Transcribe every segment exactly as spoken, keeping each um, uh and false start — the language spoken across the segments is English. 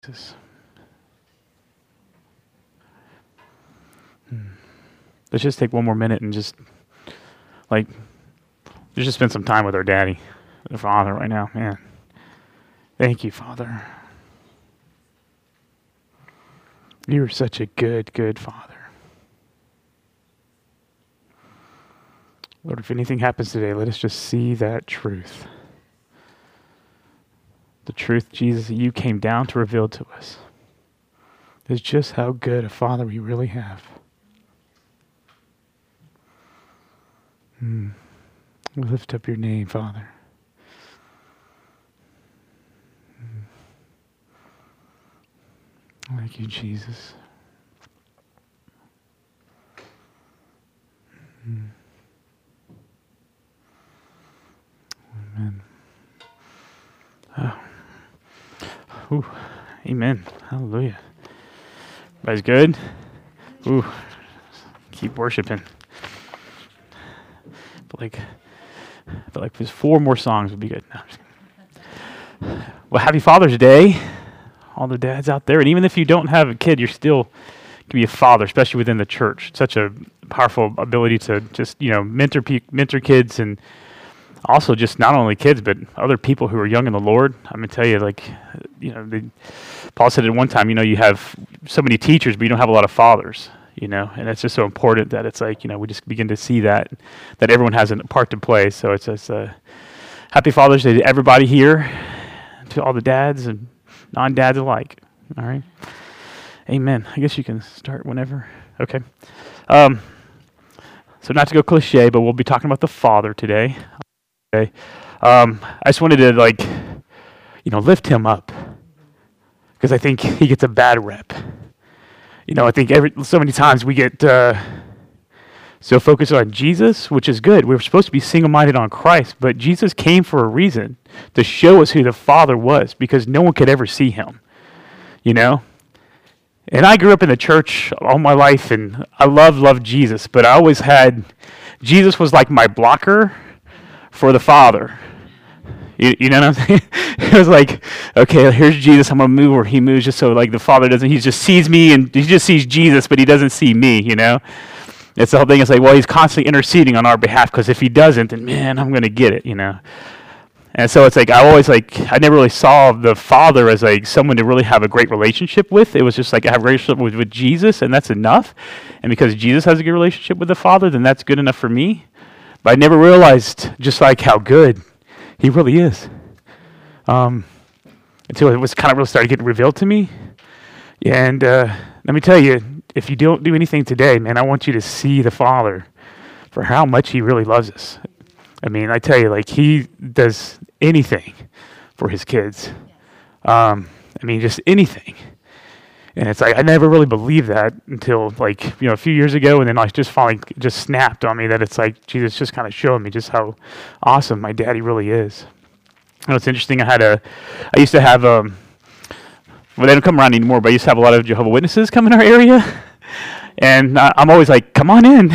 Jesus. Hmm. Let's just take one more minute and just, like, let's just spend some time with our daddy, the Father, right now. Man, thank you, Father. You are such a good, good Father. Lord, if anything happens today, let us just see that truth. The truth, Jesus, that you came down to reveal to us is just how good a Father we really have. Hmm. We lift up your name, Father. Hmm. Thank you, Jesus. Hmm. Amen. Oh. Ooh. Amen. Hallelujah. Everybody's good? Ooh. Keep worshiping. But like, but like, just four more songs would be good. No, I'm just kidding. Well, happy Father's Day, all the dads out there, and even if you don't have a kid, you're still can be a father, especially within the church. It's such a powerful ability to just you know mentor pe- mentor kids, and also just not only kids but other people who are young in the Lord. I'm gonna tell you, like, you know, they, Paul said at one time, you know, you have so many teachers, but you don't have a lot of fathers. You know, and it's just so important that it's like, you know, we just begin to see that, that everyone has a part to play. So it's just a happy Father's Day to everybody here, to all the dads and non-dads alike. All right. Amen. I guess you can start whenever. Okay. Um, so not to go cliche, but we'll be talking about the Father today. Okay. Um, I just wanted to, like, you know, lift him up because I think he gets a bad rep. You know, I think every so many times we get uh, so focused on Jesus, which is good. We're supposed to be single-minded on Christ, but Jesus came for a reason, to show us who the Father was, because no one could ever see him, you know? And I grew up in the church all my life, and I love, love Jesus, but I always had, Jesus was like my blocker for the Father. You, you know what I'm saying? It was like, okay, here's Jesus. I'm going to move where he moves just so like the Father doesn't, he just sees me and he just sees Jesus, but he doesn't see me, you know? It's the whole thing. It's like, well, he's constantly interceding on our behalf because if he doesn't, then man, I'm going to get it, you know? And so it's like, I always like, I never really saw the Father as like someone to really have a great relationship with. It was just like I have a relationship with, with Jesus and that's enough. And because Jesus has a good relationship with the Father, then that's good enough for me. But I never realized just like how good he really is. Um, until it was kind of really started getting revealed to me. And uh, let me tell you, if you don't do anything today, man, I want you to see the Father for how much he really loves us. I mean, I tell you, like, he does anything for his kids. Um, I mean, just anything. And it's like, I never really believed that until, like, you know, a few years ago, and then I just finally just snapped on me that it's like, Jesus just kind of showed me just how awesome my daddy really is. You know, it's interesting, I had a, I used to have, um, well, they don't come around anymore, but I used to have a lot of Jehovah's Witnesses come in our area, and I, I'm always like, come on in.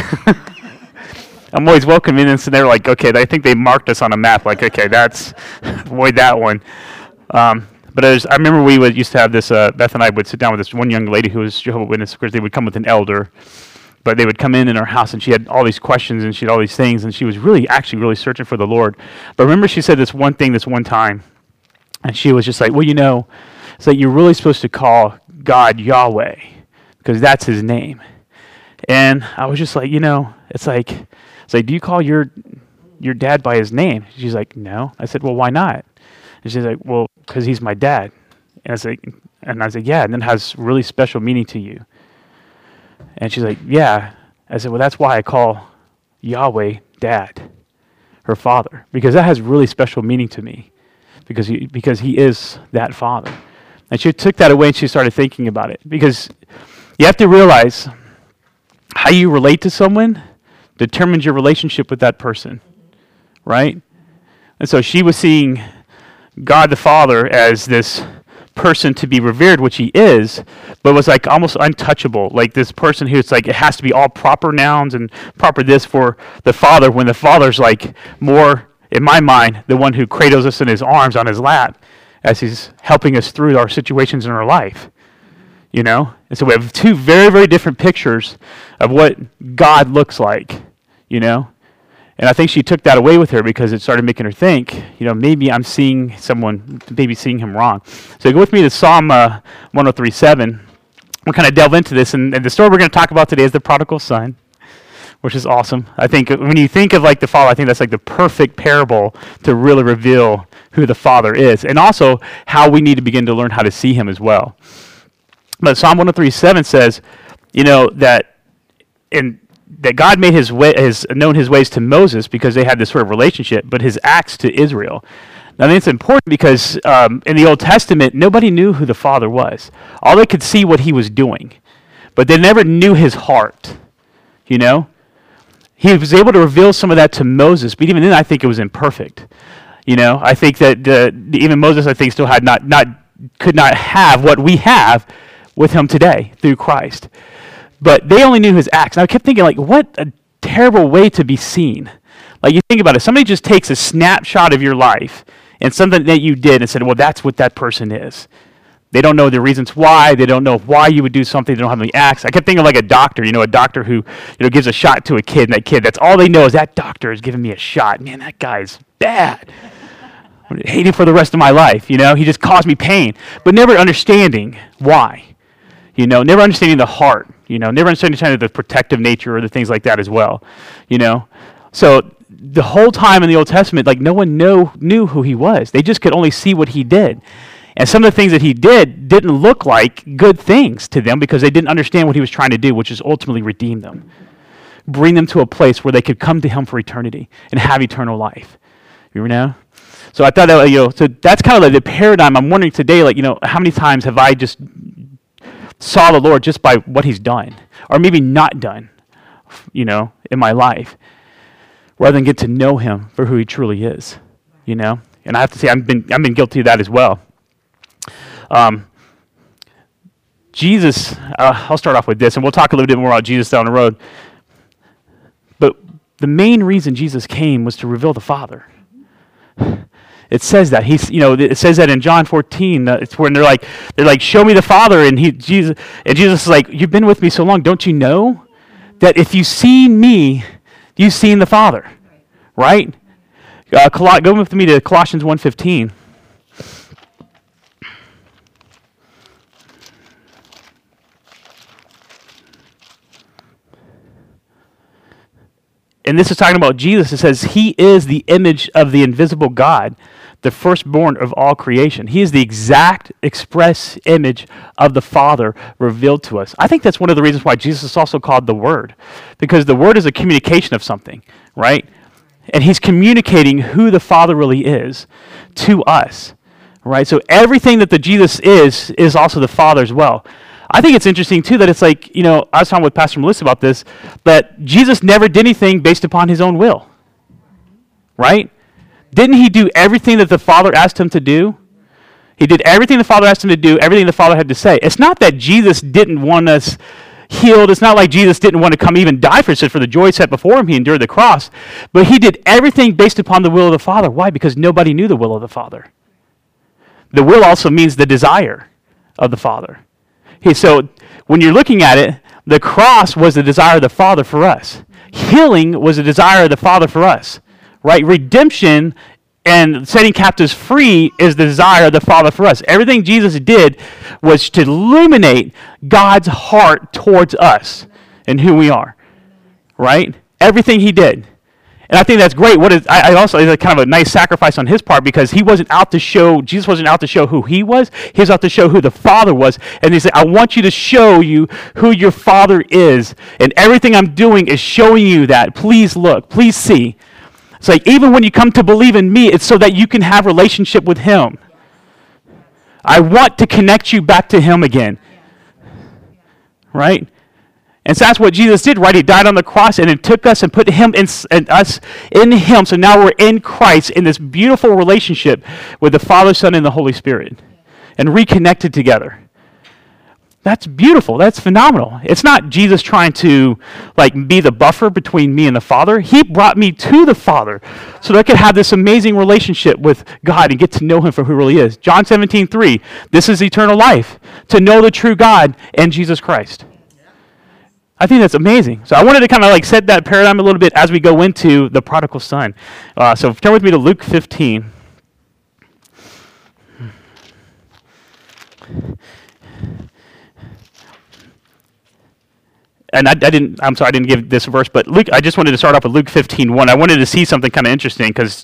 I'm always welcome in, and so they're like, okay, I think they marked us on a map, like, okay, that's, avoid that one. Um, But as, I remember we would used to have this, uh, Beth and I would sit down with this one young lady who was Jehovah's Witness. Of course, they would come with an elder, but they would come in in our house, and she had all these questions, and she had all these things, and she was really, actually really searching for the Lord. But I remember she said this one thing this one time, and she was just like, well, you know, it's like you're really supposed to call God Yahweh, because that's his name. And I was just like, you know, it's like, it's like, do you call your your dad by his name? She's like, no. I said, well, why not? And she's like, well, because he's my dad. And I was like, and I was like, yeah, and it has really special meaning to you. And she's like, yeah. I said, well, that's why I call Yahweh Dad, her father, because that has really special meaning to me, because he, because he is that Father. And she took that away and she started thinking about it, because you have to realize how you relate to someone determines your relationship with that person, right? And so she was seeing God the Father as this person to be revered, which he is, but was like almost untouchable, like this person who's like, it has to be all proper nouns and proper this for the Father, when the Father's like more, in my mind, the one who cradles us in his arms on his lap. as he's helping us through our situations in our life. You know? And so we have two very, very different pictures of what God looks like, you know? And I think she took that away with her because it started making her think, you know, maybe I'm seeing someone, maybe seeing him wrong. So go with me to Psalm uh, one oh three seven. We'll kind of delve into this. And, and the story we're going to talk about today is the prodigal son, which is awesome. I think when you think of like the father, I think that's like the perfect parable to really reveal who the father is. And also how we need to begin to learn how to see him as well. But Psalm one oh three seven says, you know, that in that God made his way, has known his ways to Moses because they had this sort of relationship, but his acts to Israel. Now, I think it's important because um, in the Old Testament, nobody knew who the Father was. All they could see what he was doing, but they never knew his heart, you know? He was able to reveal some of that to Moses, but even then, I think it was imperfect. You know, I think that uh, even Moses, I think, still had not, not, could not have what we have with him today through Christ. But they only knew his acts. And I kept thinking, like, what a terrible way to be seen. Like, you think about it. Somebody just takes a snapshot of your life and something that you did and said, well, that's what that person is. They don't know the reasons why. They don't know why you would do something. They don't have any acts. I kept thinking like a doctor, you know, a doctor who, you know, gives a shot to a kid, and that kid, that's all they know is that doctor is giving me a shot. Man, that guy's bad. I hate him for the rest of my life, you know. He just caused me pain. But never understanding why. You know, never understanding the heart, you know, never understanding the protective nature or the things like that as well, you know. So the whole time in the Old Testament, like no one know, knew who he was. They just could only see what he did. And some of the things that he did didn't look like good things to them because they didn't understand what he was trying to do, which is ultimately redeem them. Bring them to a place where they could come to him for eternity and have eternal life. You know? So I thought that, you know, so that's kind of like the paradigm. I'm wondering today, like, you know, how many times have I just saw the Lord just by what he's done, or maybe not done, you know, in my life, rather than get to know him for who he truly is, you know? And I have to say, I've been, I've been guilty of that as well. Um, Jesus, uh, I'll start off with this, and we'll talk a little bit more about Jesus down the road. But the main reason Jesus came was to reveal the Father. It says that he's, you know, it says that in John fourteen. Uh, it's when they're like, they're like, show me the Father, and he, Jesus, and Jesus is like, you've been with me so long, don't you know that if you've seen me, you've seen the Father, right? Uh, Col- go with me to Colossians one fifteen. And this is talking about Jesus. It says, he is the image of the invisible God, the firstborn of all creation. He is the exact express image of the Father revealed to us. I think that's one of the reasons why Jesus is also called the Word, because the Word is a communication of something, right? And he's communicating who the Father really is to us, right? So everything that the Jesus is, is also the Father as well. I think it's interesting, too, that it's like, you know, I was talking with Pastor Melissa about this, that Jesus never did anything based upon his own will, right? Didn't he do everything that the Father asked him to do? He did everything the Father asked him to do, everything the Father had to say. It's not that Jesus didn't want us healed. It's not like Jesus didn't want to come even die for us. For the joy set before him, he endured the cross. But he did everything based upon the will of the Father. Why? Because nobody knew the will of the Father. The will also means the desire of the Father. Okay, so when you're looking at it, the cross was the desire of the Father for us. Healing was the desire of the Father for us, right? Redemption and setting captives free is the desire of the Father for us. Everything Jesus did was to illuminate God's heart towards us and who we are, right? Everything he did. And I think that's great. What is I, I also is a kind of a nice sacrifice on his part, because he wasn't out to show Jesus wasn't out to show who he was. He was out to show who the Father was. And he said, "I want you to show you who your Father is, and everything I'm doing is showing you that. Please look. Please see." It's like even when you come to believe in me, it's so that you can have relationship with him. I want to connect you back to him again, right? And so that's what Jesus did, right? He died on the cross, and it took us and put him in, and us in him. So now we're in Christ in this beautiful relationship with the Father, Son, and the Holy Spirit, and reconnected together. That's beautiful. That's phenomenal. It's not Jesus trying to like be the buffer between me and the Father. He brought me to the Father so that I could have this amazing relationship with God and get to know him for who he really is. John seventeen three, this is eternal life, to know the true God and Jesus Christ. I think that's amazing. So I wanted to kind of like set that paradigm a little bit as we go into the prodigal son. Uh, so turn with me to Luke fifteen. And I, I didn't, I'm sorry, I didn't give this verse, but Luke, I just wanted to start off with Luke fifteen one. I wanted to see something kind of interesting because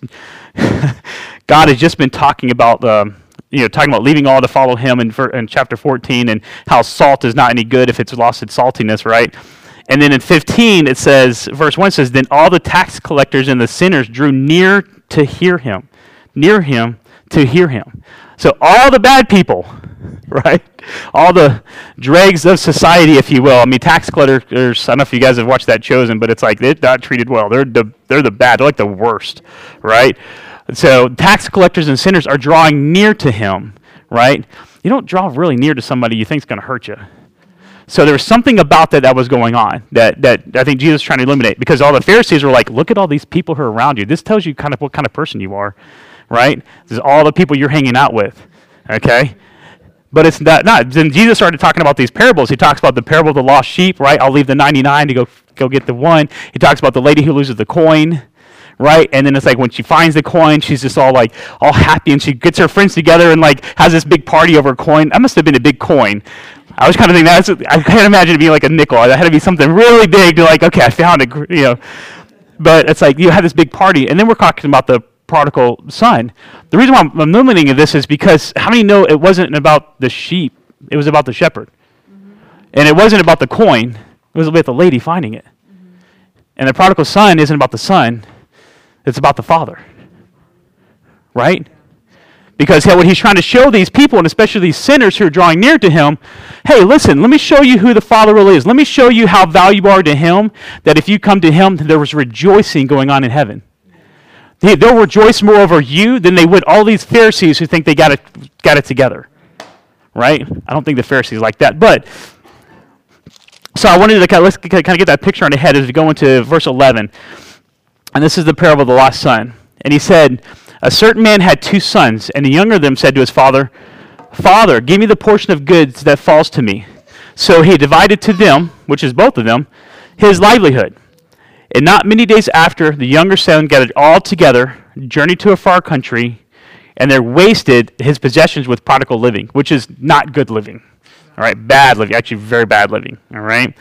God has just been talking about, um, you know, talking about leaving all to follow him in, in chapter fourteen, and how salt is not any good if it's lost its saltiness, right? And then in fifteen, it says, verse one says, then all the tax collectors and the sinners drew near to hear him, near him to hear him. So all the bad people, right? All the dregs of society, if you will. I mean, tax collectors, I don't know if you guys have watched that Chosen, but it's like they're not treated well. They're the, they're the bad. They're like the worst, right? So tax collectors and sinners are drawing near to him, right? You don't draw really near to somebody you think is going to hurt you. So there was something about that that was going on that, that I think Jesus is trying to eliminate, because all the Pharisees were like, look at all these people who are around you. This tells you kind of what kind of person you are, right? This is all the people you're hanging out with, okay? But it's not, not. Then Jesus started talking about these parables. He talks about the parable of the lost sheep, right? I'll leave the ninety-nine to go go get the one. He talks about the lady who loses the coin, right? And then it's like when she finds the coin, she's just all like all happy, and she gets her friends together and like has this big party over a coin. That must have been a big coin. I was kind of thinking that's. I can't imagine it being like a nickel. That had to be something really big to like. Okay, I found it. You know, but it's like you had this big party, and then we're talking about the prodigal son. The reason why I'm illuminating this is because how many know it wasn't about the sheep, it was about the shepherd. Mm-hmm. And it wasn't about the coin, it was about the lady finding it. Mm-hmm. And the prodigal son isn't about the son, it's about the father. Right? Because what he's trying to show these people, and especially these sinners who are drawing near to him, hey, listen, let me show you who the Father really is. Let me show you how valuable you are to him, that if you come to him, there was rejoicing going on in heaven. They'll rejoice more over you than they would all these Pharisees who think they got it got it together, right? I don't think the Pharisees like that. But, so I wanted to kind of, let's kind of get that picture on the head as we go into verse eleven. And this is the parable of the lost son. And he said, a certain man had two sons, and the younger of them said to his father, Father, give me the portion of goods that falls to me. So he divided to them, which is both of them, his livelihood. And not many days after, the younger son gathered all together, journeyed to a far country, and they wasted his possessions with prodigal living, which is not good living. All right, bad living, actually very bad living. All right.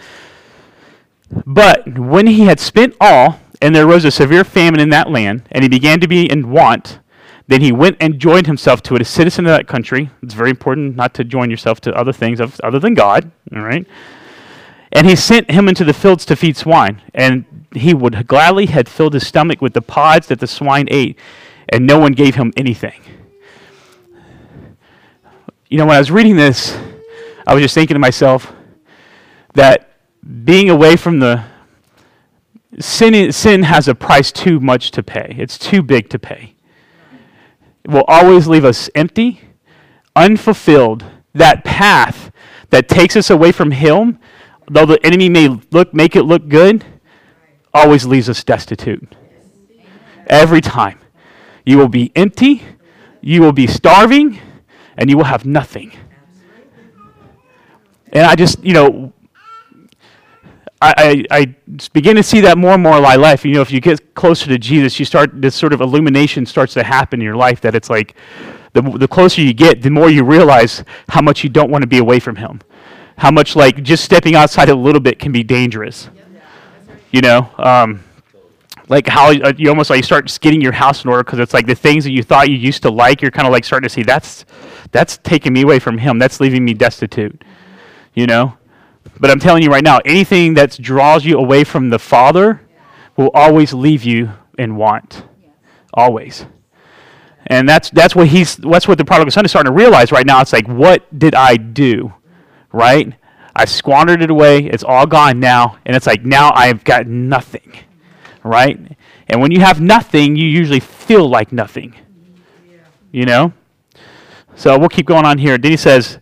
But when he had spent all, and there arose a severe famine in that land, and he began to be in want, then he went and joined himself to a citizen of that country. It's very important not to join yourself to other things other than God. All right. And he sent him into the fields to feed swine, and he would gladly had filled his stomach with the pods that the swine ate, and no one gave him anything. You know, when I was reading this, I was just thinking to myself that being away from the sin, sin has a price too much to pay. It's too big to pay. It will always leave us empty, unfulfilled. That path that takes us away from him, though the enemy may look make it look good, always leaves us destitute. Every time. You will be empty, you will be starving, and you will have nothing. And I just, you know, I, I, I begin to see that more and more in my life. You know, if you get closer to Jesus, you start, this sort of illumination starts to happen in your life, that it's like, the, the closer you get, the more you realize how much you don't want to be away from him. How much, like, just stepping outside a little bit can be dangerous. You know, um, like how uh, you almost like you start getting your house in order, because it's like the things that you thought you used to like, you're kind of like starting to see that's that's taking me away from him. That's leaving me destitute. You know, but I'm telling you right now, anything that draws you away from the Father will always leave you in want, always. And that's that's what he's that's what the prodigal son is starting to realize right now. It's like, what did I do, right? I squandered it away. It's all gone now. And it's like, now I've got nothing, right? And when you have nothing, you usually feel like nothing, you know? So we'll keep going on here. Then he says,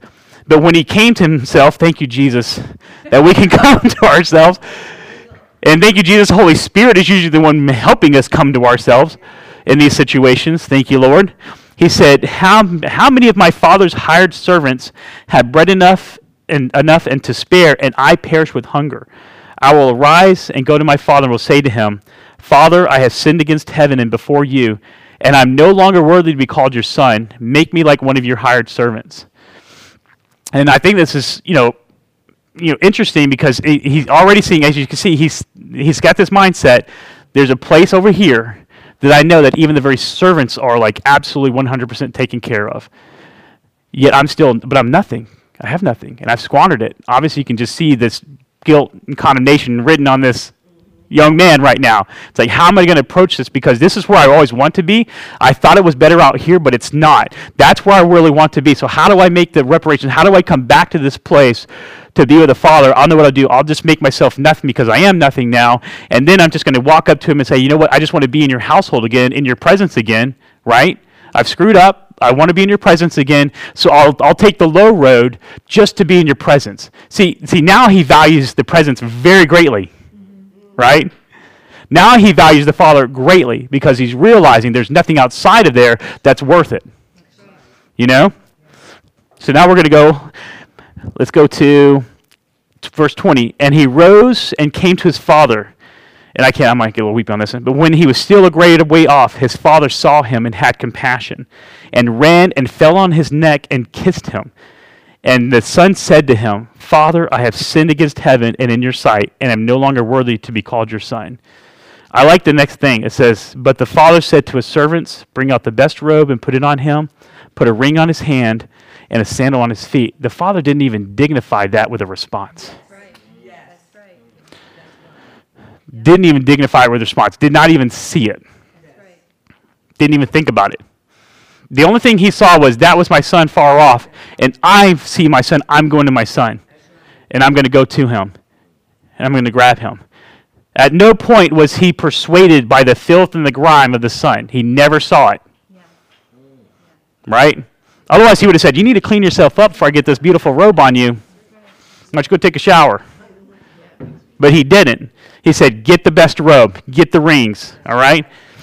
But when he came to himself, thank you, Jesus, that we can come to ourselves. And thank you, Jesus. Holy Spirit is usually the one helping us come to ourselves in these situations. Thank you, Lord. He said, how, how many of my father's hired servants have bread enough and enough and to spare, and I perish with hunger? I will arise and go to my father and will say to him, Father, I have sinned against heaven and before you, and I'm no longer worthy to be called your son. Make me like one of your hired servants. And I think this is, you know, you know, interesting because he, he's already seeing, as you can see, he's he's got this mindset. There's a place over here that I know that even the very servants are like absolutely one hundred percent taken care of. Yet I'm still, but I'm nothing. I have nothing, and I've squandered it. Obviously, you can just see this guilt and condemnation written on this young man right now. It's like, how am I going to approach this? Because this is where I always want to be. I thought it was better out here, but it's not. That's where I really want to be. So how do I make the reparation? How do I come back to this place to be with the Father? I'll know what I'll do. I'll just make myself nothing because I am nothing now. And then I'm just going to walk up to him and say, you know what? I just want to be in your household again, in your presence again, right? I've screwed up. I want to be in your presence again, so I'll I'll take the low road just to be in your presence. See, see now he values the presence very greatly. Right? Now he values the Father greatly because he's realizing there's nothing outside of there that's worth it. You know? So now we're going to go, let's go to verse twenty. And he rose and came to his father. And I can't, I might get a little weepy on this one. But when he was still a great way off, his father saw him and had compassion, and ran and fell on his neck and kissed him. And the son said to him, Father, I have sinned against heaven and in your sight, and am no longer worthy to be called your son. I like the next thing. It says, but the father said to his servants, bring out the best robe and put it on him, put a ring on his hand and a sandal on his feet. The father didn't even dignify that with a response. That's right. Yes. That's right. Didn't even dignify it with a response. Did not even see it. That's right. Didn't even think about it. The only thing he saw was, that was my son far off, and I see my son, I'm going to my son, and I'm going to go to him, and I'm going to grab him. At no point was he persuaded by the filth and the grime of the son. He never saw it. Yeah. Right? Otherwise, he would have said, you need to clean yourself up before I get this beautiful robe on you. Why don't you go take a shower? But he didn't. He said, get the best robe, get the rings, all right?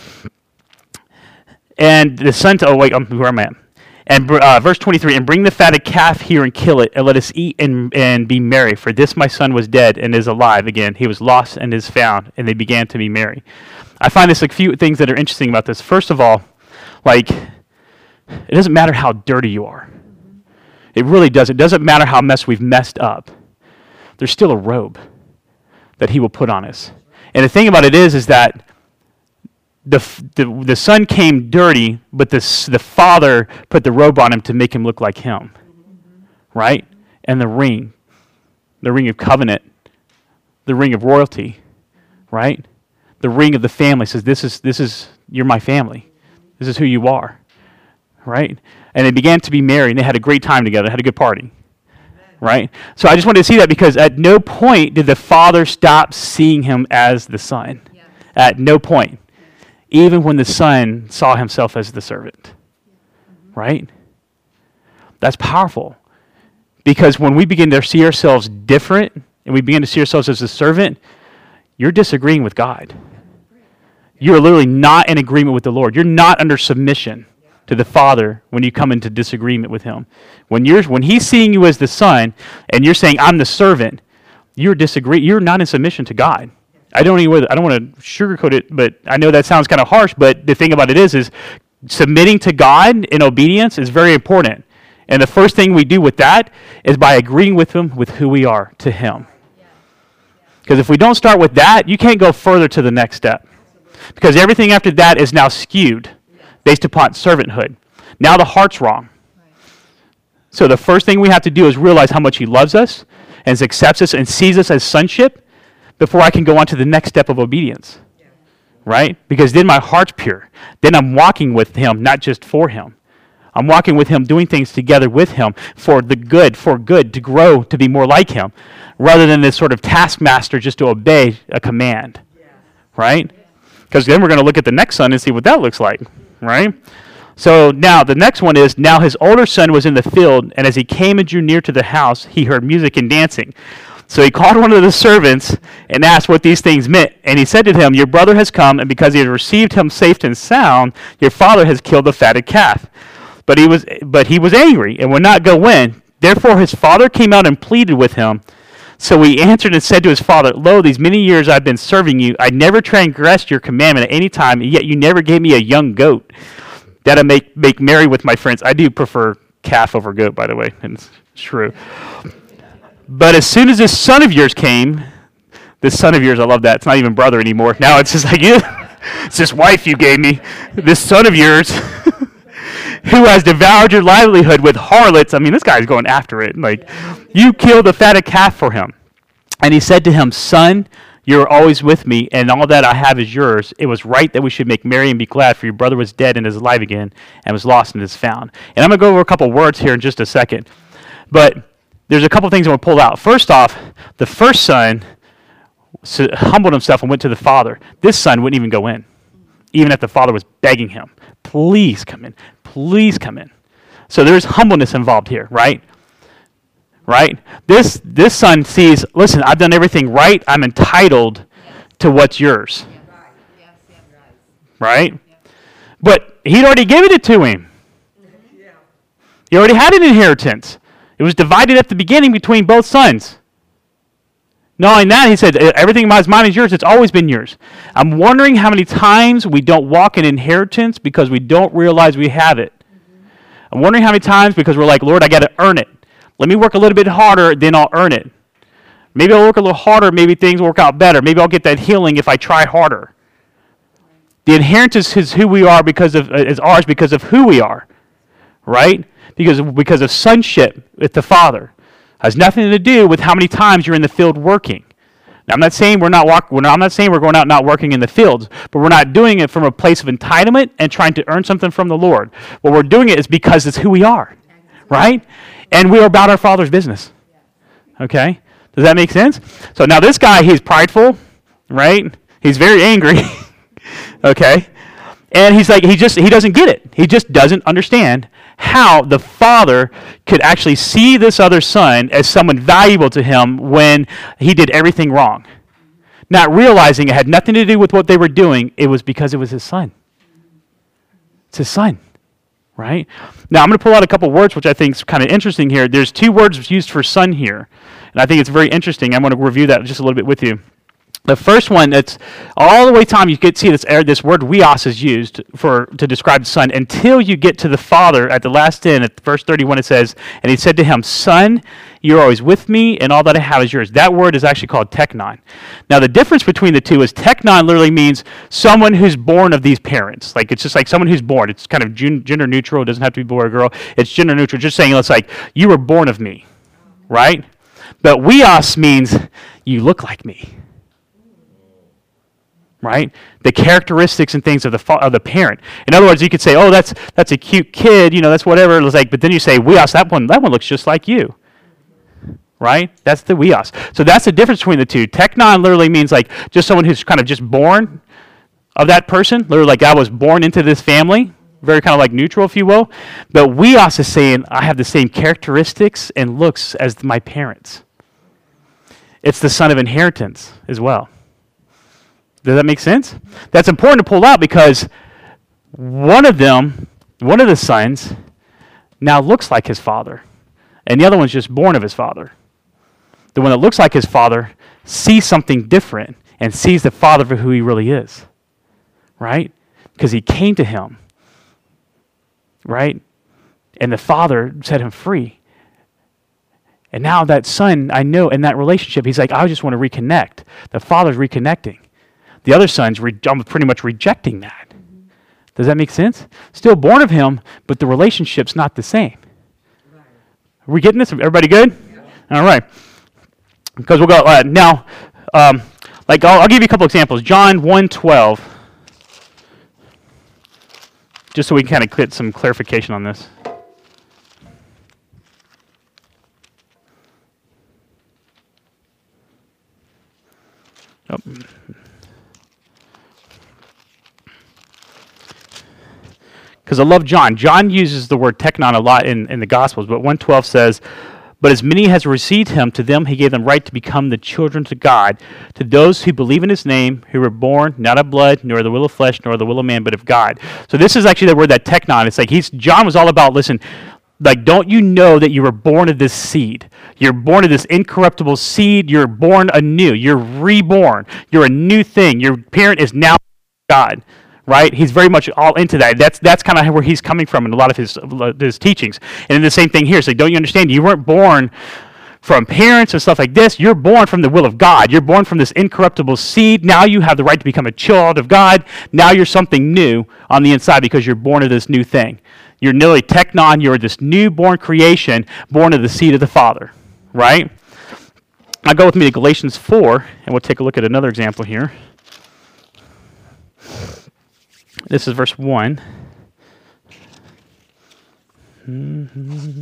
And the son, to, oh wait, um, where am I at? And uh, verse twenty-three, and bring the fatted calf here and kill it, and let us eat and, and be merry. For this my son was dead and is alive again. He was lost and is found. And they began to be merry. I find this a few things that are interesting about this. First of all, like, it doesn't matter how dirty you are. It really doesn't. It doesn't matter how mess we've messed up. There's still a robe that he will put on us. And the thing about it is, is that The, the the son came dirty, but the, the father put the robe on him to make him look like him. Mm-hmm. Right? And the ring, the ring of covenant, the ring of royalty, right? The ring of the family says, this is, this is, you're my family. This is who you are. Right? And they began to be married, and they had a great time together, had a good party. Amen. Right? So I just wanted to see that because at no point did the father stop seeing him as the son. Yeah. At no point. Even when the son saw himself as the servant. Right? That's powerful. Because when we begin to see ourselves different, and we begin to see ourselves as a servant, you're disagreeing with God. You're literally not in agreement with the Lord. You're not under submission to the Father when you come into disagreement with him. When you're when he's seeing you as the son, and you're saying, I'm the servant, you're disagree. You're not in submission to God. I don't even, I don't want to sugarcoat it, but I know that sounds kind of harsh, but the thing about it is, is submitting to God in obedience is very important. And the first thing we do with that is by agreeing with him with who we are to him. Because if we don't start with that, you can't go further to the next step. Because everything after that is now skewed based upon servanthood. Now the heart's wrong. So the first thing we have to do is realize how much he loves us and accepts us and sees us as sonship, before I can go on to the next step of obedience, yeah. Right? Because then my heart's pure. Then I'm walking with him, not just for him. I'm walking with him, doing things together with him for the good, for good, to grow, to be more like him, rather than this sort of taskmaster just to obey a command, yeah. Right? Because then we're going to look at the next son and see what that looks like, right? So now the next one is, now his older son was in the field, and as he came and drew near to the house, he heard music and dancing. So he called one of the servants and asked what these things meant. And he said to him, your brother has come, and because he has received him safe and sound, your father has killed the fatted calf. But he was but he was angry and would not go in. Therefore his father came out and pleaded with him. So he answered and said to his father, lo, these many years I've been serving you. I never transgressed your commandment at any time, and yet you never gave me a young goat that I make, make merry with my friends. I do prefer calf over goat, by the way. And it's true. But as soon as this son of yours came, this son of yours, I love that. It's not even brother anymore. Now it's just like, you, it's this wife you gave me, this son of yours, who has devoured your livelihood with harlots. I mean, this guy's going after it. Like, you killed a fatted calf for him. And he said to him, son, you're always with me, and all that I have is yours. It was right that we should make merry and be glad, for your brother was dead and is alive again, and was lost and is found. And I'm going to go over a couple words here in just a second. But there's a couple things I want to pull out. First off, the first son humbled himself and went to the father. This son wouldn't even go in, even if the father was begging him, please come in, please come in. So there's humbleness involved here, right? Right? This this son sees, listen, I've done everything right. I'm entitled to what's yours. Right? But he'd already given it to him. He already had an inheritance. It was divided at the beginning between both sons. Not only that, he said, everything about mine is yours. It's always been yours. I'm wondering how many times we don't walk in inheritance because we don't realize we have it. Mm-hmm. I'm wondering how many times because we're like, Lord, I got to earn it. Let me work a little bit harder, then I'll earn it. Maybe I'll work a little harder, maybe things work out better. Maybe I'll get that healing if I try harder. The inheritance is who we are because of uh, is ours because of who we are, right? Because of, because of sonship with the Father. Has nothing to do with how many times you're in the field working. Now, I'm not saying we're not walk, we're not, I'm not saying we're going out not working in the fields, but we're not doing it from a place of entitlement and trying to earn something from the Lord. What we're doing it is because it's who we are, right? And we are about our Father's business. Okay? Does that make sense? So now this guy, he's prideful, right? He's very angry. Okay? And he's like, he just, he doesn't get it. He just doesn't understand how the father could actually see this other son as someone valuable to him when he did everything wrong. Not realizing it had nothing to do with what they were doing. It was because it was his son. It's his son. Right? Now, I'm going to pull out a couple words which I think is kind of interesting here. There's two words used for son here, and I think it's very interesting. I'm going to review that just a little bit with you. The first one, that's all the way time you get see this this word weos is used for to describe the son until you get to the father at the last end. At verse thirty-one, it says, and he said to him, son, you're always with me, and all that I have is yours. That word is actually called teknon. Now, the difference between the two is teknon literally means someone who's born of these parents. Like, it's just like someone who's born. It's kind of gender neutral. It doesn't have to be boy or girl. It's gender neutral. Just saying, it's like, you were born of me, right? But weos means you look like me. Right? The characteristics and things of the fa- of the parent. In other words, you could say, "Oh, that's that's a cute kid," you know, that's whatever. It was like, but then you say, "Weos, that one, that one looks just like you." Right? That's the weos. So that's the difference between the two. Teknon literally means like just someone who's kind of just born of that person. Literally, like I was born into this family. Very kind of like neutral, if you will. But weos is saying I have the same characteristics and looks as my parents. It's the son of inheritance as well. Does that make sense? That's important to pull out because one of them, one of the sons, now looks like his father, and the other one's just born of his father. The one that looks like his father sees something different and sees the father for who he really is, right? Because he came to him, right? And the father set him free. And now that son, I know in that relationship, he's like, I just want to reconnect. The father's reconnecting. The other son's re- pretty much rejecting that. Mm-hmm. Does that make sense? Still born of him, but the relationship's not the same. Right. Are we getting this? Everybody good? Yeah. All right. Because we'll go uh, now. Um, like I'll, I'll give you a couple examples. John one twelve. Just so we can kind of get some clarification on this. Oh. Because I love John. John uses the word teknon a lot in, in the Gospels, but one twelve says, but as many as received him, to them he gave them right to become the children of God, to those who believe in his name, who were born not of blood, nor the will of flesh, nor the will of man, but of God. So this is actually the word that teknon. It's like he's John was all about, listen, like, don't you know that you were born of this seed? You're born of this incorruptible seed. You're born anew. You're reborn. You're a new thing. Your parent is now God. Right? He's very much all into that. That's that's kind of where he's coming from in a lot of his his teachings. And then the same thing here. So don't you understand? You weren't born from parents and stuff like this. You're born from the will of God. You're born from this incorruptible seed. Now you have the right to become a child of God. Now you're something new on the inside because you're born of this new thing. You're nearly teknon. You're this newborn creation born of the seed of the Father. Right? Now go with me to Galatians four, and we'll take a look at another example here. This is verse one. Mm-hmm.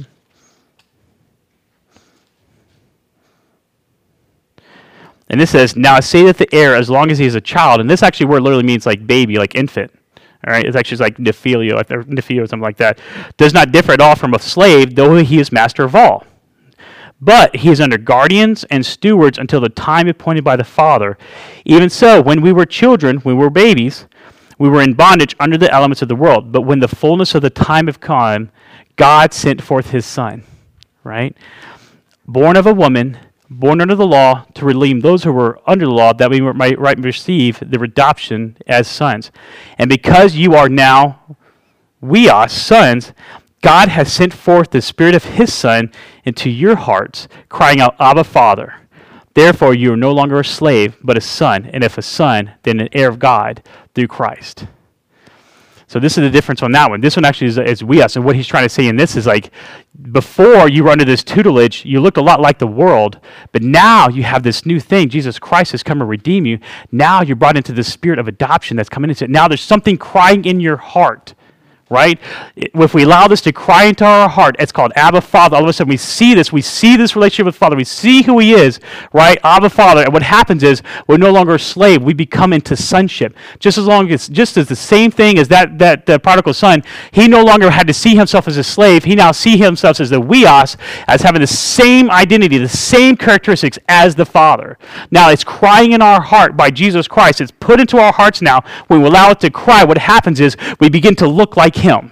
And this says, now I say that the heir, as long as he is a child, and this actually word literally means like baby, like infant. All right, it's actually like nephilio, or nephio, or something like that. Does not differ at all from a slave, though he is master of all. But he is under guardians and stewards until the time appointed by the Father. Even so, when we were children, when we were babies, we were in bondage under the elements of the world. But when the fullness of the time had come, God sent forth his Son, right? Born of a woman, born under the law, to redeem those who were under the law, that we might right receive the adoption as sons. And because you are now, we are sons, God has sent forth the Spirit of his Son into your hearts, crying out, Abba, Father. Therefore, you are no longer a slave, but a son. And if a son, then an heir of God through Christ. So this is the difference on that one. This one actually is, is we us. And what he's trying to say in this is like, before you were under this tutelage, you looked a lot like the world. But now you have this new thing. Jesus Christ has come to redeem you. Now you're brought into the spirit of adoption that's coming into it. Now there's something crying in your heart. Right? If we allow this to cry into our heart, it's called Abba, Father. All of a sudden we see this. We see this relationship with Father. We see who he is, right? Abba, Father. And what happens is we're no longer a slave. We become into sonship. Just as long as, just as the same thing as that, that uh, prodigal son, he no longer had to see himself as a slave. He now sees himself as the weos, as having the same identity, the same characteristics as the Father. Now it's crying in our heart by Jesus Christ. It's put into our hearts now. When we allow it to cry, what happens is we begin to look like him.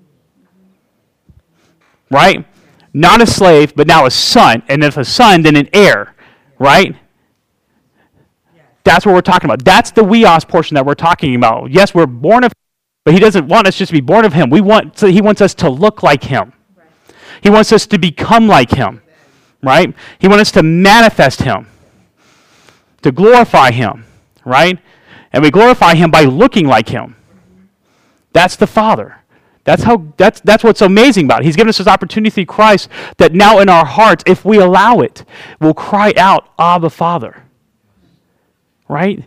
Right? Not a slave, but now a son. And if a son, then an heir. Right? Yes. That's what we're talking about. That's the weos portion that we're talking about. Yes, we're born of him, but he doesn't want us just to be born of him. We want so he wants us to look like him. Right. He wants us to become like him. Right? He wants us to manifest him. To glorify him. Right? And we glorify him by looking like him. That's the Father. That's how. That's that's what's amazing about it. He's given us this opportunity through Christ that now in our hearts, if we allow it, we'll cry out, Abba, Father. Right?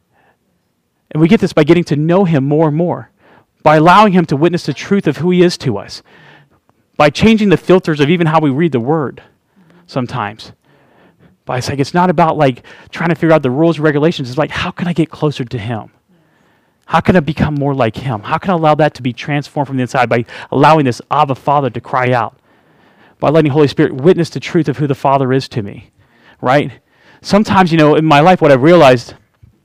And we get this by getting to know him more and more, by allowing him to witness the truth of who he is to us, by changing the filters of even how we read the Word sometimes. By saying it's not about like trying to figure out the rules and regulations. It's like, how can I get closer to him? How can I become more like him? How can I allow that to be transformed from the inside by allowing this Abba Father to cry out? By letting the Holy Spirit witness the truth of who the Father is to me, right? Sometimes, you know, in my life, what I've realized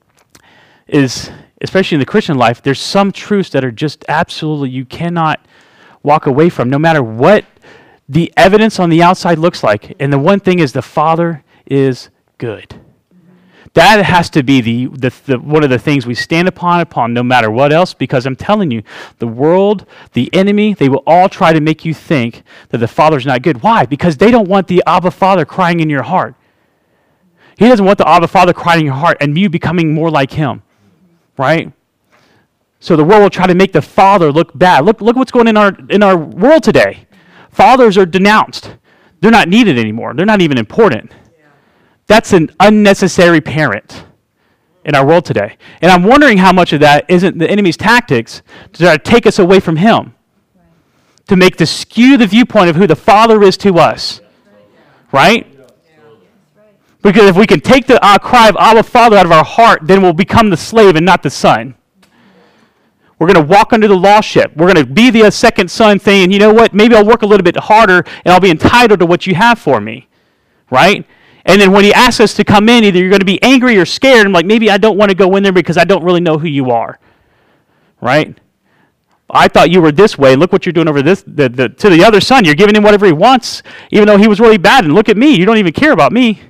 is, especially in the Christian life, there's some truths that are just absolutely, you cannot walk away from, no matter what the evidence on the outside looks like. And the one thing is the Father is good. That has to be the, the, the one of the things we stand upon upon no matter what else, because I'm telling you, the world, the enemy, they will all try to make you think that the Father's not good. Why? Because they don't want the Abba Father crying in your heart. He doesn't want the Abba Father crying in your heart and you becoming more like him. Right? So the world will try to make the Father look bad. Look, look what's going on in our in our world today. Fathers are denounced. They're not needed anymore. They're not even important. That's an unnecessary parent in our world today. And I'm wondering how much of that isn't the enemy's tactics to try to take us away from him, right. To make the skew the viewpoint of who the Father is to us. Right? Yeah. Because if we can take the uh, cry of Abba Father out of our heart, then we'll become the slave and not the son. We're going to walk under the lordship. We're going to be the second son saying, you know what, maybe I'll work a little bit harder and I'll be entitled to what you have for me, right? And then when he asks us to come in, either you're going to be angry or scared. I'm like, maybe I don't want to go in there because I don't really know who you are, right? I thought you were this way. Look what you're doing over this. The, the, to the other son, you're giving him whatever he wants, even though he was really bad. And look at me. You don't even care about me.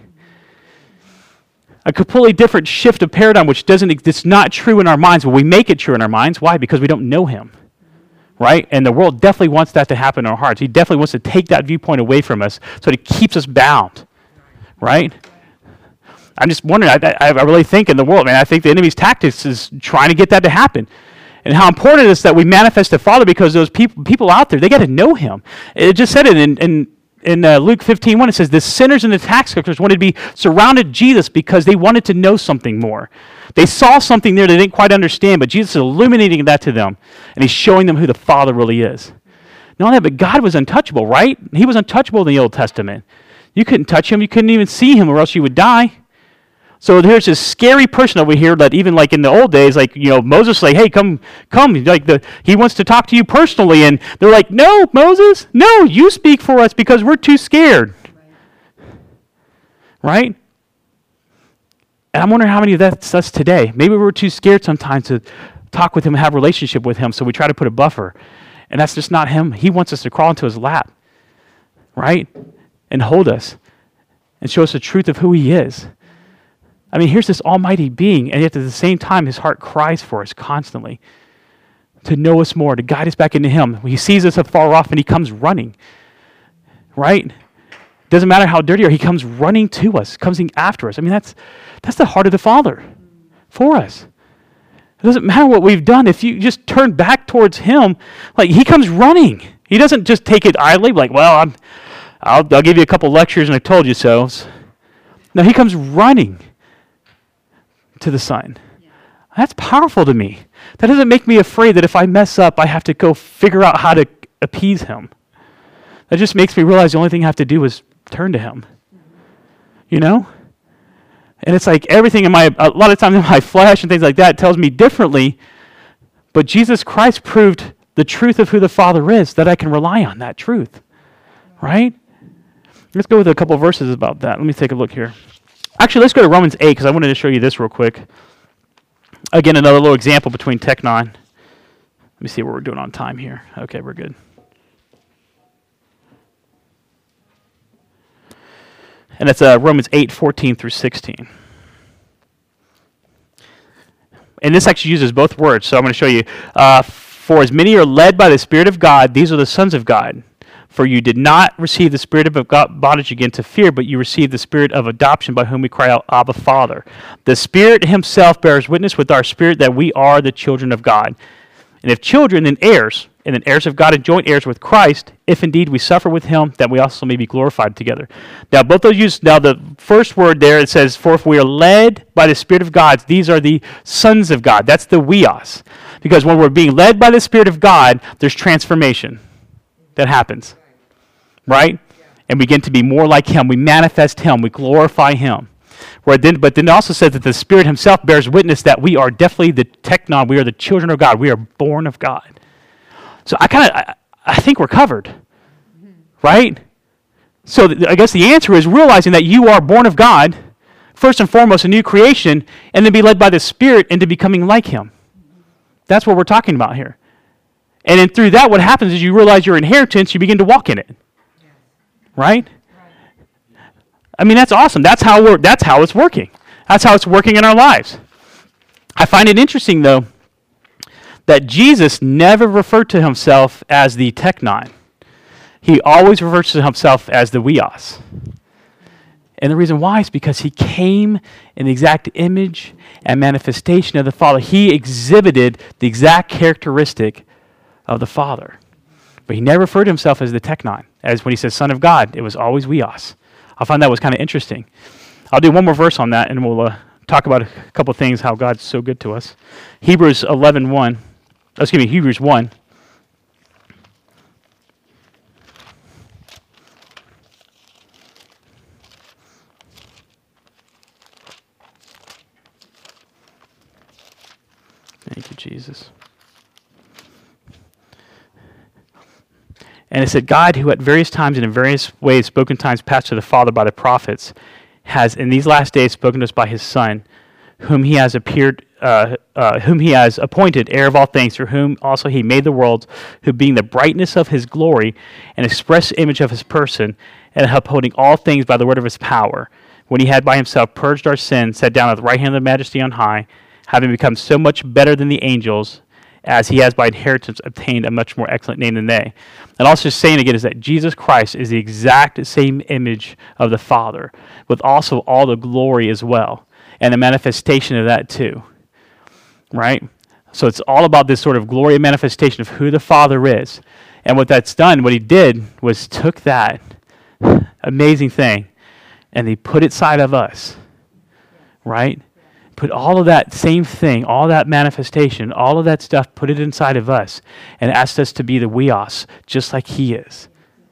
A completely different shift of paradigm, which doesn't, it's not true in our minds, but we make it true in our minds. Why? Because we don't know him, right? And the world definitely wants that to happen in our hearts. He definitely wants to take that viewpoint away from us so that it keeps us bound, right? I'm just wondering, I, I, I really think in the world, man, I think the enemy's tactics is trying to get that to happen. And how important it is that we manifest the Father, because those people people out there, they got to know him. It just said it in, in In uh, Luke fifteen one, it says, the sinners and the tax collectors wanted to be surrounded Jesus because they wanted to know something more. They saw something there they didn't quite understand, but Jesus is illuminating that to them, and he's showing them who the Father really is. Not only that, but God was untouchable, right? He was untouchable in the Old Testament. You couldn't touch him. You couldn't even see him, or else you would die. So there's this scary person over here that even like in the old days, like, you know, Moses like, hey, come, come. Like the, he wants to talk to you personally. And they're like, no, Moses, no, you speak for us because we're too scared. Right? Right? And I'm wondering how many of that's us today. Maybe we're too scared sometimes to talk with him and have a relationship with him, so we try to put a buffer. And that's just not him. He wants us to crawl into his lap, right? And hold us and show us the truth of who he is. I mean, here's this almighty being, and yet at the same time, his heart cries for us constantly to know us more, to guide us back into him. He sees us afar off, and he comes running, right? Doesn't matter how dirty we are, he comes running to us, comes after us. I mean, that's that's the heart of the Father for us. It doesn't matter what we've done. If you just turn back towards him, like, he comes running. He doesn't just take it idly, like, well, I'm, I'll, I'll give you a couple lectures, and I told you so. No, he comes running to the Son. Yeah. That's powerful to me. That doesn't make me afraid that if I mess up, I have to go figure out how to appease him. That just makes me realize the only thing I have to do is turn to him. Mm-hmm. You know? And it's like everything in my, a lot of times in my flesh and things like that tells me differently, but Jesus Christ proved the truth of who the Father is, that I can rely on that truth. Right? Let's go with a couple of verses about that. Let me take a look here. Actually, let's go to Romans eight, because I wanted to show you this real quick. Again, another little example between Teknon. Let me see what we're doing on time here. Okay, we're good. And it's uh, Romans eight, fourteen through sixteen. And this actually uses both words, so I'm going to show you. Uh, For as many are led by the Spirit of God, these are the sons of God. For you did not receive the spirit of bondage again to fear, but you received the spirit of adoption, by whom we cry out, Abba, Father. The Spirit himself bears witness with our spirit that we are the children of God. And if children, then heirs, and then heirs of God and joint heirs with Christ, if indeed we suffer with him, that we also may be glorified together. Now, both those use, now the first word there, it says, for if we are led by the Spirit of God, these are the sons of God. That's the weos. Because when we're being led by the Spirit of God, there's transformation that happens. Right? And we begin to be more like him. We manifest him. We glorify him. Where then, but then it also says that the Spirit himself bears witness that we are definitely the Teknon. We are the children of God. We are born of God. So I kind of, I, I think we're covered. Mm-hmm. Right? So th- I guess the answer is realizing that you are born of God, first and foremost, a new creation, and then be led by the Spirit into becoming like him. That's what we're talking about here. And then through that, what happens is you realize your inheritance, you begin to walk in it. Right? I mean, that's awesome. That's how we're, that's how it's working. That's how it's working in our lives. I find it interesting, though, that Jesus never referred to himself as the Teknon. He always refers to himself as the weos. And the reason why is because he came in the exact image and manifestation of the Father. He exhibited the exact characteristic of the Father. But he never referred to himself as the Teknon. As when he says Son of God, it was always weos. I find that was kind of interesting. I'll do one more verse on that, and we'll uh, talk about a couple of things, how God's so good to us. Hebrews eleven one. Oh, excuse me, Hebrews one. Thank you, Jesus. And it said, God, who at various times and in various ways spoken times past to the Father by the prophets, has in these last days spoken to us by his Son, whom he has appeared, uh, uh, whom he has appointed heir of all things, through whom also he made the worlds, who being the brightness of his glory and express image of his person, and upholding all things by the word of his power, when he had by himself purged our sins, sat down at the right hand of the majesty on high, having become so much better than the angels, as he has by inheritance obtained a much more excellent name than they. And also just saying again is that Jesus Christ is the exact same image of the Father, with also all the glory as well, and the manifestation of that too, right? So it's all about this sort of glory and manifestation of who the Father is. And what that's done, what he did was took that amazing thing and he put it side of us, right? Put all of that same thing, all that manifestation, all of that stuff, put it inside of us and asked us to be the weos, just like he is,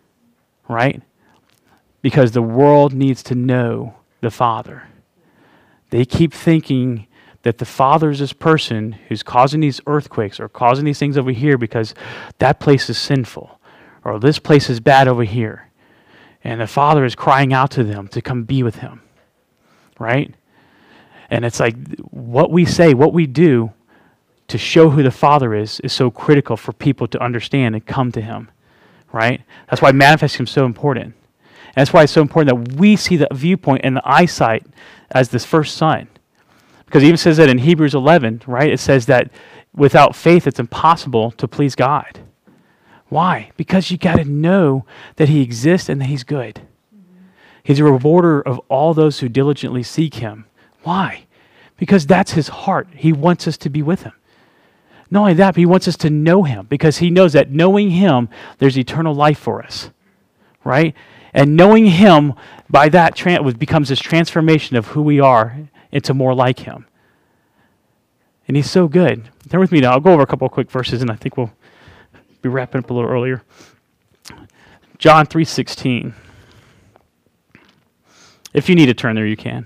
right? Because the world needs to know the Father. They keep thinking that the Father is this person who's causing these earthquakes or causing these things over here because that place is sinful or this place is bad over here. And the Father is crying out to them to come be with him, right? And it's like what we say, what we do to show who the Father is, is so critical for people to understand and come to him, right? That's why manifesting is so important. And that's why it's so important that we see the viewpoint and the eyesight as this first son. Because it even says that in Hebrews eleven, right? It says that without faith, it's impossible to please God. Why? Because you got to know that he exists and that he's good. Mm-hmm. He's a rewarder of all those who diligently seek him. Why? Because that's his heart. He wants us to be with him. Not only that, but he wants us to know him because he knows that knowing him, there's eternal life for us, right? And knowing him, by that, tran- becomes this transformation of who we are into more like him. And he's so good. Turn with me now. I'll go over a couple of quick verses, and I think we'll be wrapping up a little earlier. John three sixteen. If you need to turn there, you can.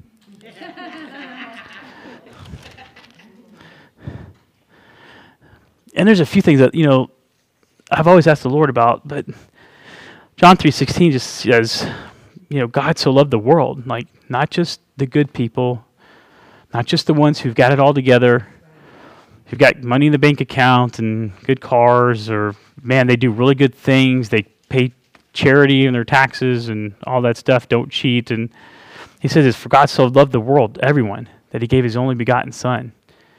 And there's a few things that, you know, I've always asked the Lord about, but John three sixteen just says, you know, God so loved the world, like not just the good people, not just the ones who've got it all together, who've got money in the bank account and good cars, or man, they do really good things, they pay charity and their taxes and all that stuff, don't cheat. And he says, it's for God so loved the world, everyone, that he gave his only begotten son.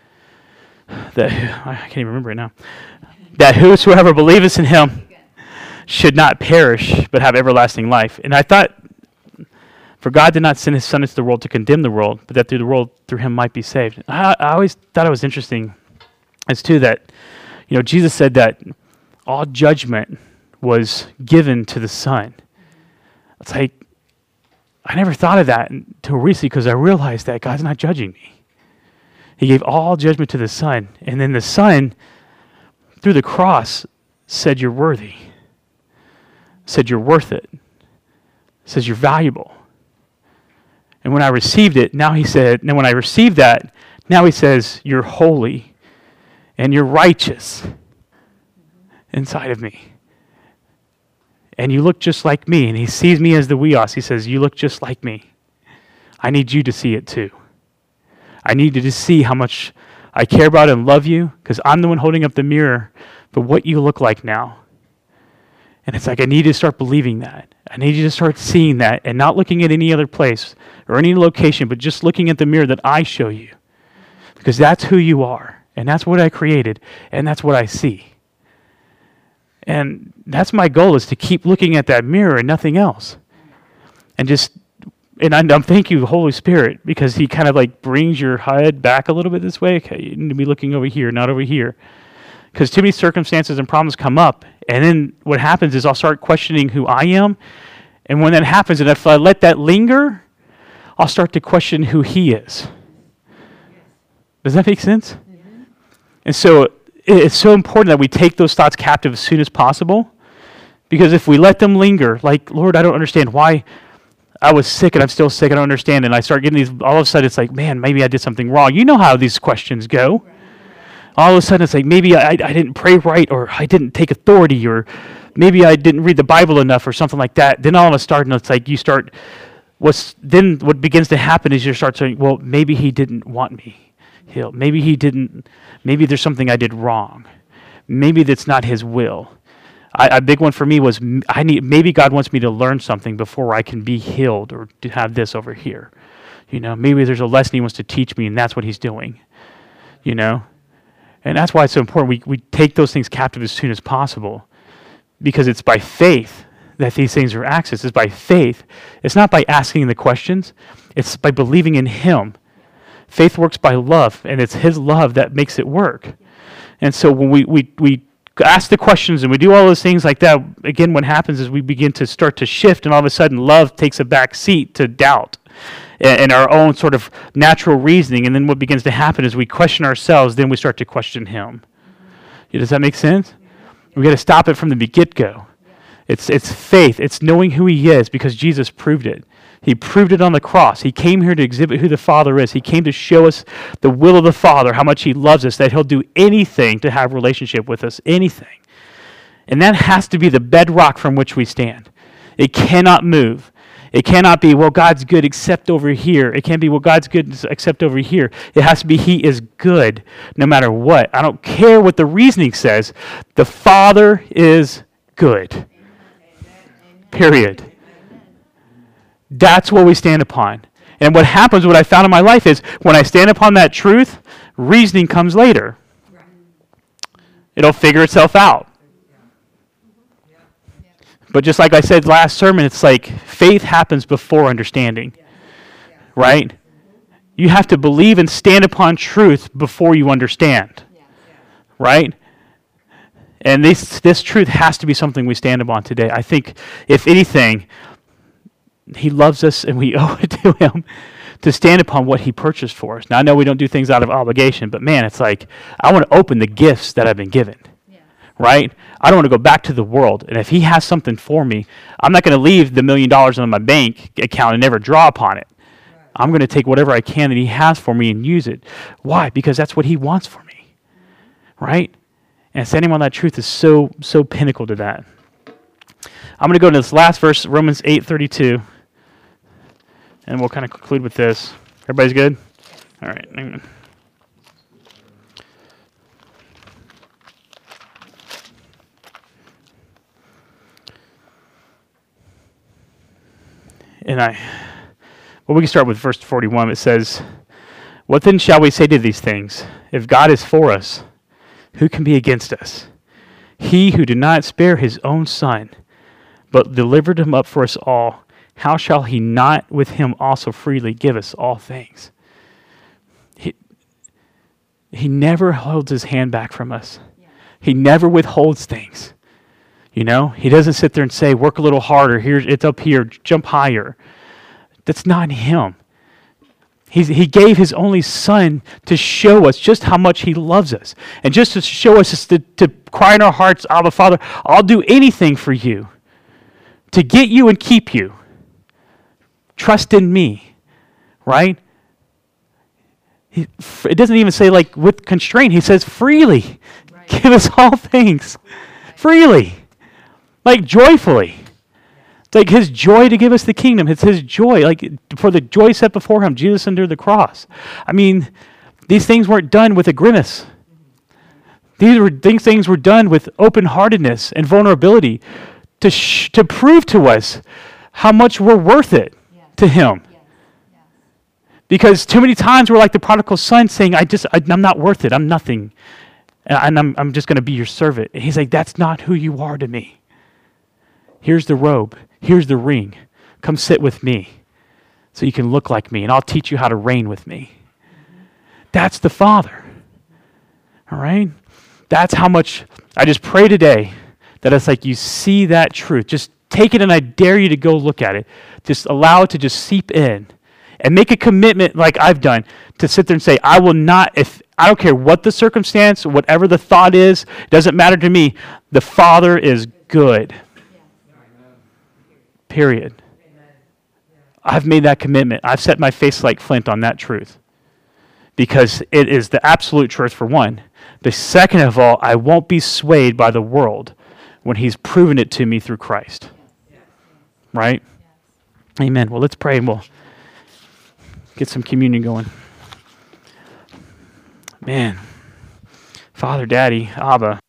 That I can't even remember it now. That whosoever believeth in him should not perish, but have everlasting life. And I thought, for God did not send his son into the world to condemn the world, but that through the world, through him might be saved. I, I always thought it was interesting as too that, you know, Jesus said that all judgment was given to the Son. It's like, I never thought of that until recently because I realized that God's not judging me. He gave all judgment to the Son. And then the Son, through the cross, said, you're worthy. Said, you're worth it. Says, you're valuable. And when I received it, now he said, and when I received that, now he says, you're holy and you're righteous inside of me. And you look just like me. And he sees me as the weos. He says, you look just like me. I need you to see it too. I need you to see how much I care about and love you because I'm the one holding up the mirror for what you look like now. And it's like I need you to start believing that. I need you to start seeing that and not looking at any other place or any location, but just looking at the mirror that I show you. Because that's who you are. And that's what I created. And that's what I see. And that's my goal, is to keep looking at that mirror and nothing else. And just, and I'm, I'm thank you, Holy Spirit, because he kind of like brings your head back a little bit this way. Okay, you need to be looking over here, not over here. Because too many circumstances and problems come up. And then what happens is I'll start questioning who I am. And when that happens, and if I let that linger, I'll start to question who he is. Does that make sense? Mm-hmm. And so it's so important that we take those thoughts captive as soon as possible. Because if we let them linger, like, Lord, I don't understand why I was sick and I'm still sick, I don't understand. And I start getting these, all of a sudden it's like, man, maybe I did something wrong. You know how these questions go. all of a sudden it's like maybe I, I didn't pray right, or I didn't take authority, or maybe I didn't read the Bible enough or something like that. Then all of a sudden it's like you start, what's then what begins to happen is you start saying, well, maybe he didn't want me healed. Maybe he didn't, maybe there's something I did wrong. Maybe that's not his will. I, a big one for me was I need maybe God wants me to learn something before I can be healed or to have this over here. You know, maybe there's a lesson he wants to teach me, and that's what he's doing. You know? And that's why it's so important we, we take those things captive as soon as possible, because it's by faith that these things are accessed. It's by faith. It's not by asking the questions. It's by believing in him. Faith works by love, and it's his love that makes it work. And so when we, we, we ask the questions and we do all those things like that, again, what happens is we begin to start to shift, and all of a sudden love takes a back seat to doubt and, and our own sort of natural reasoning. And then what begins to happen is we question ourselves, then we start to question him. Mm-hmm. Does that make sense? We got to stop it from the get-go. It's, it's faith. It's knowing who he is, because Jesus proved it. He proved it on the cross. He came here to exhibit who the Father is. He came to show us the will of the Father, how much he loves us, that he'll do anything to have a relationship with us, anything. And that has to be the bedrock from which we stand. It cannot move. It cannot be, well, God's good except over here. It can't be, well, God's good except over here. It has to be, he is good no matter what. I don't care what the reasoning says. The Father is good. Amen. Period. Amen. That's what we stand upon. And what happens, what I found in my life is, when I stand upon that truth, reasoning comes later. It'll figure itself out. But just like I said last sermon, it's like faith happens before understanding, right? You have to believe and stand upon truth before you understand, right? And this this truth has to be something we stand upon today. I think, if anything, he loves us and we owe it to him to stand upon what he purchased for us. Now, I know we don't do things out of obligation, but man, it's like, I want to open the gifts that I've been given. Right? I don't want to go back to the world. And if he has something for me, I'm not going to leave the million dollars in my bank account and never draw upon it. Right. I'm going to take whatever I can that he has for me and use it. Why? Because that's what he wants for me. Right? And standing on that truth is so, so pinnacle to that. I'm going to go to this last verse, Romans eight thirty-two. And we'll kind of conclude with this. Everybody's good? All right. And I, well, we can start with verse forty-one. It says, "What then shall we say to these things? If God is for us, who can be against us? He who did not spare his own son, but delivered him up for us all, how shall he not with him also freely give us all things?" He, he never holds his hand back from us. Yeah. He never withholds things. You know, he doesn't sit there and say, work a little harder. Here's, it's up here, jump higher. That's not him. He's, he gave his only son to show us just how much he loves us. And just to show us to, to cry in our hearts, Abba, Father, I'll do anything for you to get you and keep you. Trust in me, right? He, it doesn't even say like with constraint. He says freely. Right. Give us all things. Right. Freely. Like joyfully. It's like his joy to give us the kingdom. It's his joy. Like for the joy set before him, Jesus endured the cross. I mean, these things weren't done with a grimace. These were these things were done with open-heartedness and vulnerability to sh- to prove to us how much we're worth it yes. to him. Yes. Yes. Because too many times we're like the prodigal son saying, I just, I, I'm not worth it. I'm nothing. And I'm, I'm just going to be your servant. And he's like, that's not who you are to me. Here's the robe. Here's the ring. Come sit with me so you can look like me, and I'll teach you how to reign with me. Mm-hmm. That's the Father. All right? That's how much, I just pray today that it's like you see that truth. Just take it, and I dare you to go look at it. Just allow it to just seep in. And make a commitment like I've done to sit there and say, I will not, if I don't care what the circumstance, whatever the thought is, it doesn't matter to me. The Father is good. Period. I've made that commitment. I've set my face like flint on that truth. because it is the absolute truth for one. The second of all, I won't be swayed by the world when he's proven it to me through Christ. Right? Amen. Well, let's pray and we'll get some communion going. Man, Father, Daddy, Abba,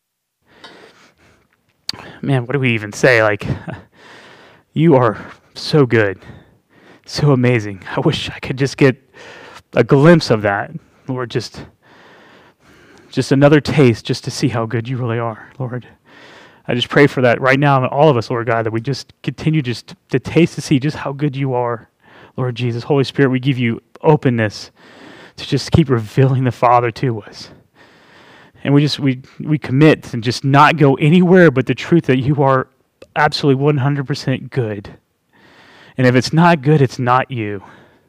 man, what do we even say? Like, you are so good, so amazing. I wish I could just get a glimpse of that, Lord, just, just another taste just to see how good you really are, Lord. I just pray for that right now in all of us, Lord God, that we just continue just to taste to see just how good you are, Lord Jesus. Holy Spirit, we give you openness to just keep revealing the Father to us. And we just, we, we commit and just not go anywhere but the truth that you are absolutely one hundred percent good. And if it's not good, it's not you.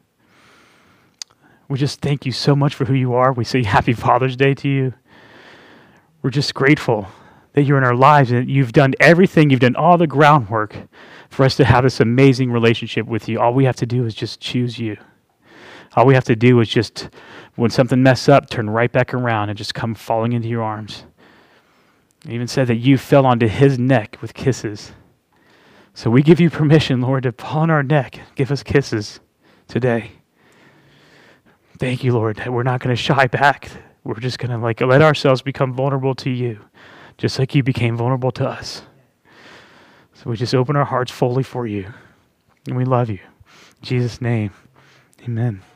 We just thank you so much for who you are. We say happy Father's Day to you. We're just grateful that you're in our lives and you've done everything. You've done all the groundwork for us to have this amazing relationship with you. All we have to do is just choose you. All we have to do is just, when something messes up, turn right back around and just come falling into your arms. It even said that you fell onto his neck with kisses. So we give you permission, Lord, to fall on our neck. Give us kisses today. Thank you, Lord, that we're not going to shy back. We're just going to like let ourselves become vulnerable to you, just like you became vulnerable to us. So we just open our hearts fully for you. And we love you. In Jesus' name, amen.